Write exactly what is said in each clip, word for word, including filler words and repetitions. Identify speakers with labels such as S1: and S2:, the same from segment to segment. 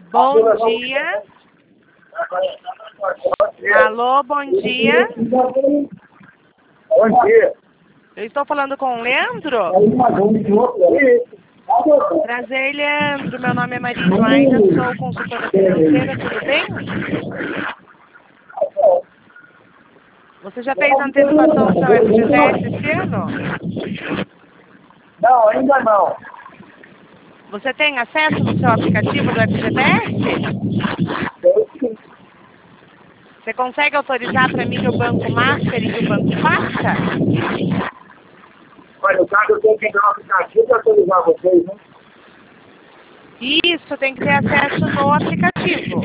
S1: Bom dia. Alô, bom dia.
S2: Bom dia.
S1: Eu estou falando com o Leandro? Prazer, Leandro. Meu nome é Maria Eduarda, sou consultora financeira, tudo bem? Você já fez antecipação do seu F G T S esse ano?
S2: Não, ainda não.
S1: Você tem acesso no seu aplicativo do F G T S? Você consegue autorizar para mim que o banco master e que o banco faça?
S2: Olha, no caso eu tenho que entrar no aplicativo para autorizar vocês, né?
S1: Isso, tem que ter acesso no aplicativo.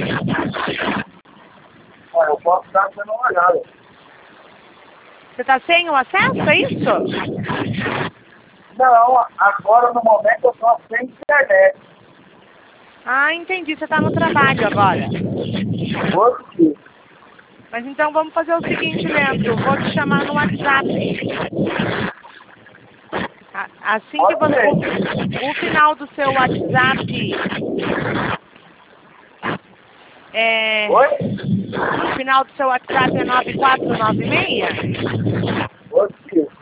S2: Olha, eu posso estar dando uma olhada.
S1: Você está sem o acesso, é isso?
S2: Não, agora no momento eu estou sem internet.
S1: Ah, entendi. Você está no trabalho agora.
S2: Outro.
S1: Mas então vamos fazer o seguinte, Leandro. Vou te chamar no WhatsApp. Assim que você... O, o final do seu WhatsApp... É...
S2: Oi?
S1: O final do seu WhatsApp é nove quatro nove seis?
S2: Outro.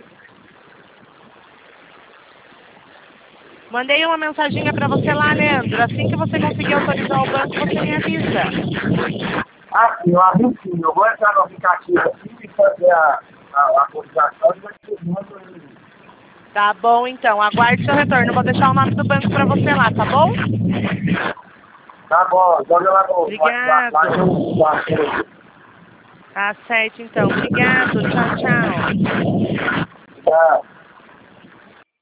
S1: Mandei uma mensaginha para você lá, Leandro. Assim que você conseguir autorizar o banco, você me avisa.
S2: Ah, sim, eu abri sim. Eu vou entrar no aplicativo assim e fazer a, a, a autorização e vai ter muito.
S1: Tá bom, então. Aguarde seu retorno. Vou deixar o nome do banco para você lá, tá bom?
S2: Tá bom, joga lá no
S1: Obrigado.
S2: WhatsApp.
S1: Tá certo, então. Obrigado. Tchau, tchau.
S2: Tchau.